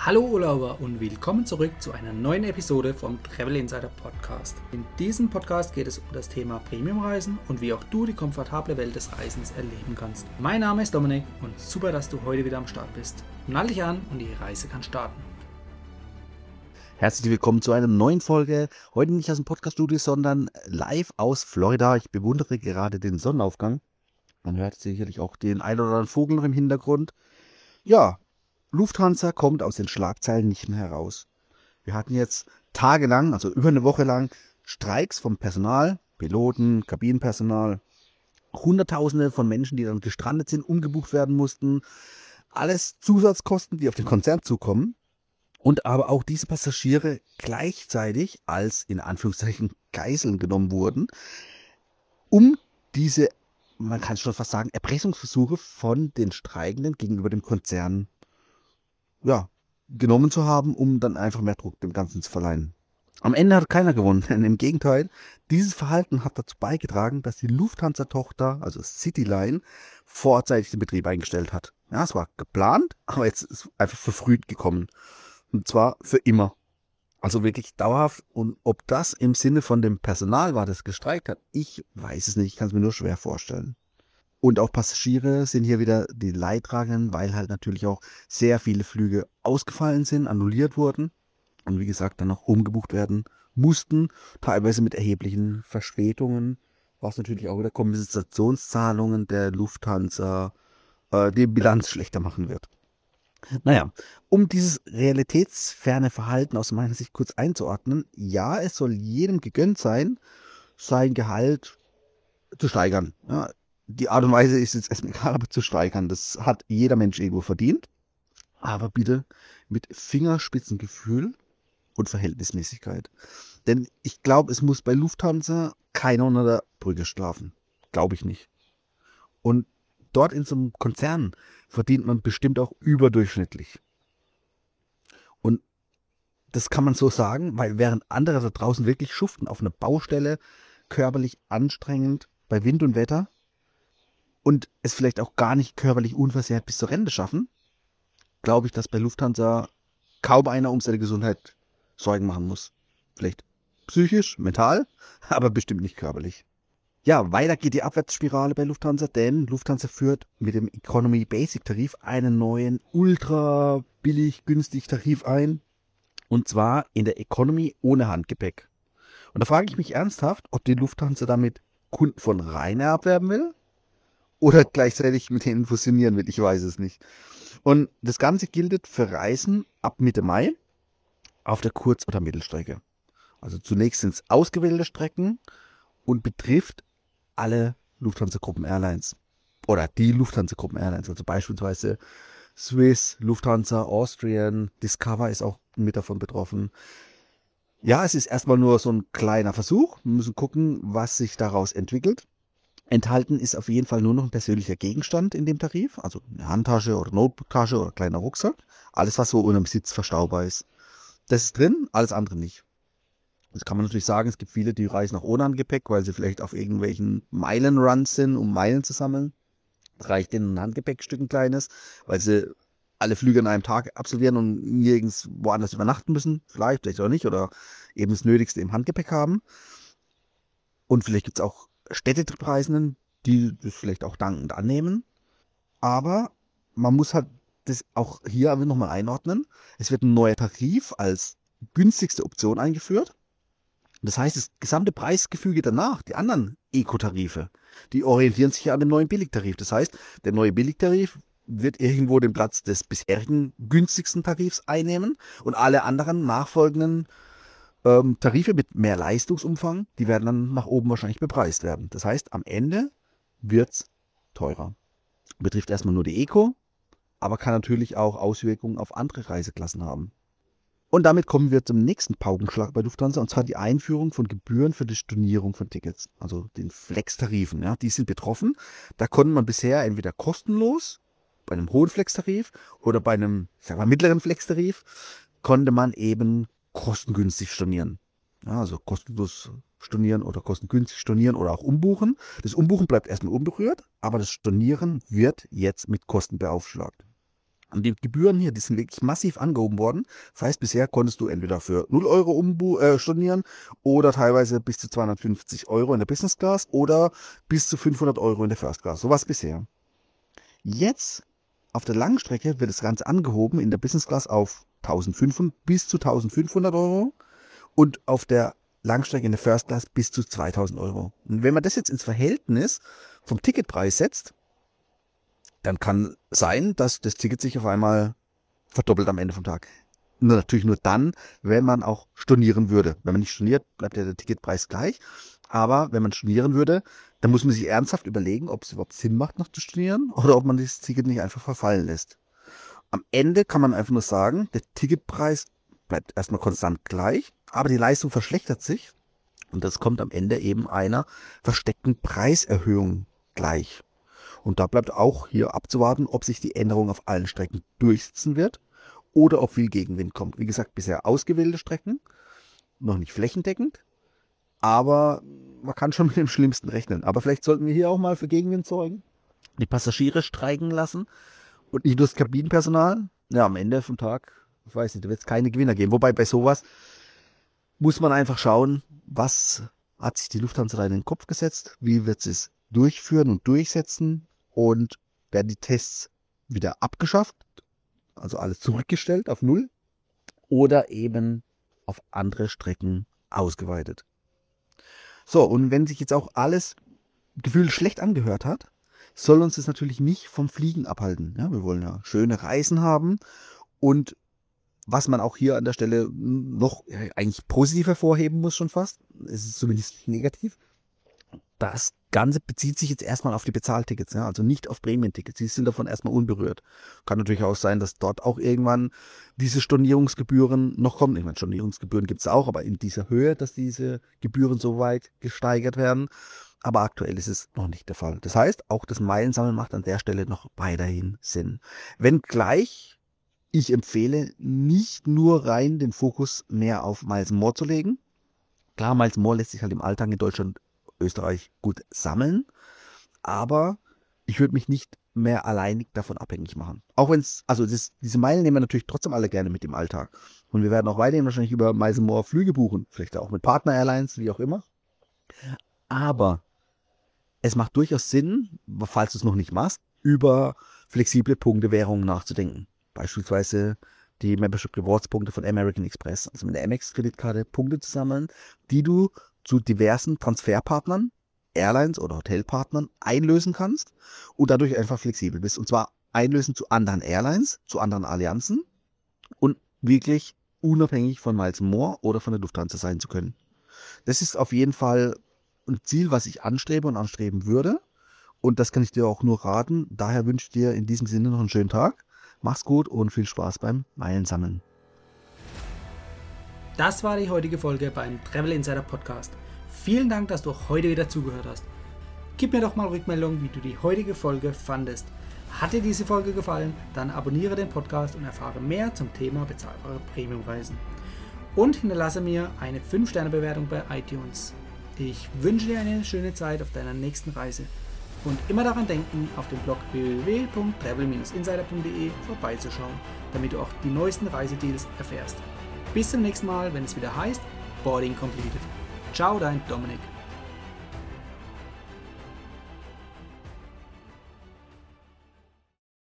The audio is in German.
Hallo Urlauber und willkommen zurück zu einer neuen Episode vom Travel Insider Podcast. In diesem Podcast geht es um das Thema Premiumreisen und wie auch du die komfortable Welt des Reisens erleben kannst. Mein Name ist Dominik und super, dass du heute wieder am Start bist. Nall dich an und die Reise kann starten. Herzlich willkommen zu einer neuen Folge. Heute nicht aus dem Podcast-Studio, sondern live aus Florida. Ich bewundere gerade den Sonnenaufgang. Man hört sicherlich auch den ein oder anderen Vogel noch im Hintergrund. Ja, Lufthansa kommt aus den Schlagzeilen nicht mehr heraus. Wir hatten jetzt tagelang, also über eine Woche lang, Streiks vom Personal, Piloten, Kabinenpersonal. Hunderttausende von Menschen, die dann gestrandet sind, umgebucht werden mussten. Alles Zusatzkosten, die auf den Konzern zukommen. Und aber auch diese Passagiere gleichzeitig als in Anführungszeichen Geiseln genommen wurden, um diese, man kann schon fast sagen, Erpressungsversuche von den Streikenden gegenüber dem Konzern genommen zu haben, um dann einfach mehr Druck dem Ganzen zu verleihen. Am Ende hat keiner gewonnen, denn im Gegenteil, dieses Verhalten hat dazu beigetragen, dass die Lufthansa-Tochter, also Cityline, vorzeitig den Betrieb eingestellt hat. Ja, es war geplant, aber jetzt ist es einfach verfrüht gekommen. Und zwar für immer. Also wirklich dauerhaft. Und ob das im Sinne von dem Personal war, das gestreikt hat, ich weiß es nicht. Ich kann es mir nur schwer vorstellen. Und auch Passagiere sind hier wieder die Leidtragenden, weil halt natürlich auch sehr viele Flüge ausgefallen sind, annulliert wurden. Und wie gesagt, dann noch umgebucht werden mussten. Teilweise mit erheblichen Verspätungen. Was natürlich auch wieder Kompensationszahlungen der Lufthansa die Bilanz schlechter machen wird. Naja, um dieses realitätsferne Verhalten aus meiner Sicht kurz einzuordnen, ja, es soll jedem gegönnt sein, sein Gehalt zu steigern. Ja, die Art und Weise ist jetzt erstmal egal, aber zu steigern, das hat jeder Mensch irgendwo verdient. Aber bitte mit Fingerspitzengefühl und Verhältnismäßigkeit. Denn ich glaube, es muss bei Lufthansa keiner unter der Brücke schlafen. Glaube ich nicht. Und dort in so einem Konzern verdient man bestimmt auch überdurchschnittlich. Und das kann man so sagen, weil während andere da draußen wirklich schuften auf einer Baustelle, körperlich anstrengend, bei Wind und Wetter und es vielleicht auch gar nicht körperlich unversehrt bis zur Rente schaffen, glaube ich, dass bei Lufthansa kaum einer um seine Gesundheit Sorgen machen muss. Vielleicht psychisch, mental, aber bestimmt nicht körperlich. Ja, weiter geht die Abwärtsspirale bei Lufthansa, denn Lufthansa führt mit dem Economy Basic Tarif einen neuen ultra billig günstig Tarif ein. Und zwar in der Economy ohne Handgepäck. Und da frage ich mich ernsthaft, ob die Lufthansa damit Kunden von Ryanair abwerben will oder gleichzeitig mit denen fusionieren will. Ich weiß es nicht. Und das Ganze gilt für Reisen ab Mitte Mai auf der Kurz- oder Mittelstrecke. Also zunächst sind es ausgewählte Strecken und betrifft alle Lufthansa-Gruppen Airlines oder die Lufthansa-Gruppen Airlines, also beispielsweise Swiss, Lufthansa, Austrian, Discover ist auch mit davon betroffen. Ja, es ist erstmal nur so ein kleiner Versuch. Wir müssen gucken, was sich daraus entwickelt. Enthalten ist auf jeden Fall nur noch ein persönlicher Gegenstand in dem Tarif, also eine Handtasche oder Notebooktasche oder kleiner Rucksack. Alles, was so unterm Sitz verstaubar ist. Das ist drin, alles andere nicht. Das kann man natürlich sagen, es gibt viele, die reisen auch ohne Handgepäck, weil sie vielleicht auf irgendwelchen Meilenruns sind, um Meilen zu sammeln. Das reicht ihnen ein Handgepäckstück, ein kleines, weil sie alle Flüge an einem Tag absolvieren und nirgends woanders übernachten müssen. Vielleicht auch nicht, oder eben das Nötigste im Handgepäck haben. Und vielleicht gibt es auch Städtetrip-Reisenden, die das vielleicht auch dankend annehmen. Aber man muss halt das auch hier nochmal einordnen. Es wird ein neuer Tarif als günstigste Option eingeführt. Das heißt, das gesamte Preisgefüge danach, die anderen Eco-Tarife, die orientieren sich ja an dem neuen Billigtarif. Das heißt, der neue Billigtarif wird irgendwo den Platz des bisherigen günstigsten Tarifs einnehmen und alle anderen nachfolgenden Tarife mit mehr Leistungsumfang, die werden dann nach oben wahrscheinlich bepreist werden. Das heißt, am Ende wird es teurer. Betrifft erstmal nur die Eco, aber kann natürlich auch Auswirkungen auf andere Reiseklassen haben. Und damit kommen wir zum nächsten Paukenschlag bei Lufthansa, und zwar die Einführung von Gebühren für die Stornierung von Tickets, also den Flex-Tarifen. Ja, die sind betroffen. Da konnte man bisher entweder kostenlos bei einem hohen Flex-Tarif oder bei einem, ich sag mal, mittleren Flex-Tarif konnte man eben kostengünstig stornieren. Ja, also kostenlos stornieren oder kostengünstig stornieren oder auch umbuchen. Das Umbuchen bleibt erstmal unberührt, aber das Stornieren wird jetzt mit Kosten beaufschlagt. Und die Gebühren hier, die sind wirklich massiv angehoben worden. Das heißt, bisher konntest du entweder für 0 Euro stornieren oder teilweise bis zu 250 Euro in der Business Class oder bis zu 500 Euro in der First Class. So war es bisher. Jetzt auf der Langstrecke wird das Ganze angehoben in der Business Class auf 1500 bis zu 1500 Euro und auf der Langstrecke in der First Class bis zu 2000 Euro. Und wenn man das jetzt ins Verhältnis vom Ticketpreis setzt, dann kann sein, dass das Ticket sich auf einmal verdoppelt am Ende vom Tag. Natürlich nur dann, wenn man auch stornieren würde. Wenn man nicht storniert, bleibt ja der Ticketpreis gleich. Aber wenn man stornieren würde, dann muss man sich ernsthaft überlegen, ob es überhaupt Sinn macht, noch zu stornieren oder ob man das Ticket nicht einfach verfallen lässt. Am Ende kann man einfach nur sagen, der Ticketpreis bleibt erstmal konstant gleich, aber die Leistung verschlechtert sich und das kommt am Ende eben einer versteckten Preiserhöhung gleich. Und da bleibt auch hier abzuwarten, ob sich die Änderung auf allen Strecken durchsetzen wird oder ob viel Gegenwind kommt. Wie gesagt, bisher ausgewählte Strecken, noch nicht flächendeckend, aber man kann schon mit dem Schlimmsten rechnen. Aber vielleicht sollten wir hier auch mal für Gegenwind sorgen, die Passagiere streiken lassen und nicht nur das Kabinenpersonal. Ja, am Ende vom Tag, ich weiß nicht, da wird es keine Gewinner geben. Wobei bei sowas muss man einfach schauen, was hat sich die Lufthansa in den Kopf gesetzt, wie wird sie es durchführen und durchsetzen und werden die Tests wieder abgeschafft, also alles zurückgestellt auf 0 oder eben auf andere Strecken ausgeweitet. So, und wenn sich jetzt auch alles gefühlt schlecht angehört hat, soll uns das natürlich nicht vom Fliegen abhalten. Ja, wir wollen ja schöne Reisen haben und was man auch hier an der Stelle noch eigentlich positiv hervorheben muss schon fast, es ist zumindest nicht negativ, das Ganze bezieht sich jetzt erstmal auf die Bezahltickets, ja, also nicht auf Prämientickets. Die sind davon erstmal unberührt. Kann natürlich auch sein, dass dort auch irgendwann diese Stornierungsgebühren noch kommen. Ich meine, Stornierungsgebühren gibt es auch, aber in dieser Höhe, dass diese Gebühren so weit gesteigert werden. Aber aktuell ist es noch nicht der Fall. Das heißt, auch das Meilensammeln macht an der Stelle noch weiterhin Sinn. Wenngleich ich empfehle, nicht nur rein den Fokus mehr auf Miles More zu legen. Klar, Miles More lässt sich halt im Alltag in Deutschland, Österreich gut sammeln, aber ich würde mich nicht mehr alleinig davon abhängig machen. Auch wenn es, also diese Meilen nehmen wir natürlich trotzdem alle gerne mit im Alltag. Und wir werden auch weiterhin wahrscheinlich über Miles More Flüge buchen, vielleicht auch mit Partner-Airlines, wie auch immer. Aber es macht durchaus Sinn, falls du es noch nicht machst, über flexible Punktewährungen nachzudenken. Beispielsweise die Membership Rewards Punkte von American Express, also mit der Amex-Kreditkarte Punkte zu sammeln, die du zu diversen Transferpartnern, Airlines oder Hotelpartnern einlösen kannst und dadurch einfach flexibel bist. Und zwar einlösen zu anderen Airlines, zu anderen Allianzen und wirklich unabhängig von Miles More oder von der Lufthansa sein zu können. Das ist auf jeden Fall ein Ziel, was ich anstrebe und anstreben würde. Und das kann ich dir auch nur raten. Daher wünsche ich dir in diesem Sinne noch einen schönen Tag. Mach's gut und viel Spaß beim Meilensammeln. Das war die heutige Folge beim Travel Insider Podcast. Vielen Dank, dass du auch heute wieder zugehört hast. Gib mir doch mal Rückmeldung, wie du die heutige Folge fandest. Hat dir diese Folge gefallen, dann abonniere den Podcast und erfahre mehr zum Thema bezahlbare Premiumreisen. Und hinterlasse mir eine 5-Sterne-Bewertung bei iTunes. Ich wünsche dir eine schöne Zeit auf deiner nächsten Reise. Und immer daran denken, auf dem Blog www.travel-insider.de vorbeizuschauen, damit du auch die neuesten Reisedeals erfährst. Bis zum nächsten Mal, wenn es wieder heißt Boarding Completed. Ciao, dein Dominik.